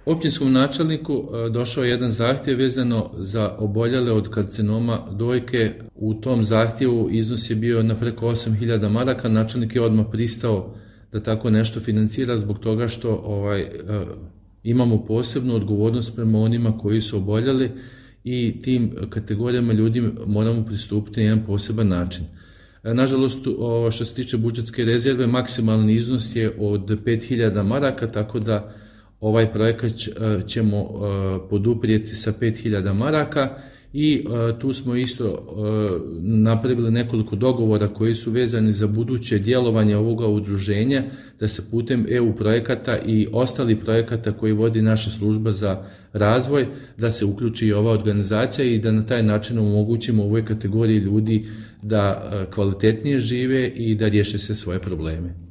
Općinskom načelniku došao je jedan zahtjev vezano za oboljele od karcinoma dojke. U tom zahtjevu iznos je bio na preko 8.000 maraka. Načelnik je odmah pristao da tako nešto financira zbog toga što imamo posebnu odgovornost prema onima koji su oboljeli i tim kategorijama ljudi moramo pristupiti na jedan poseban način. Nažalost, što se tiče budžetske rezerve, maksimalni iznos je od 5.000 maraka, tako da ovaj projekat ćemo poduprijeti sa 5.000 maraka i tu smo isto napravili nekoliko dogovora koji su vezani za buduće djelovanje ovoga udruženja, da se putem EU projekata i ostali projekata koji vodi naša služba za razvoj, da se uključi i ova organizacija i da na taj način omogućimo ovoj kategoriji ljudi da kvalitetnije žive i da riješe sve svoje probleme.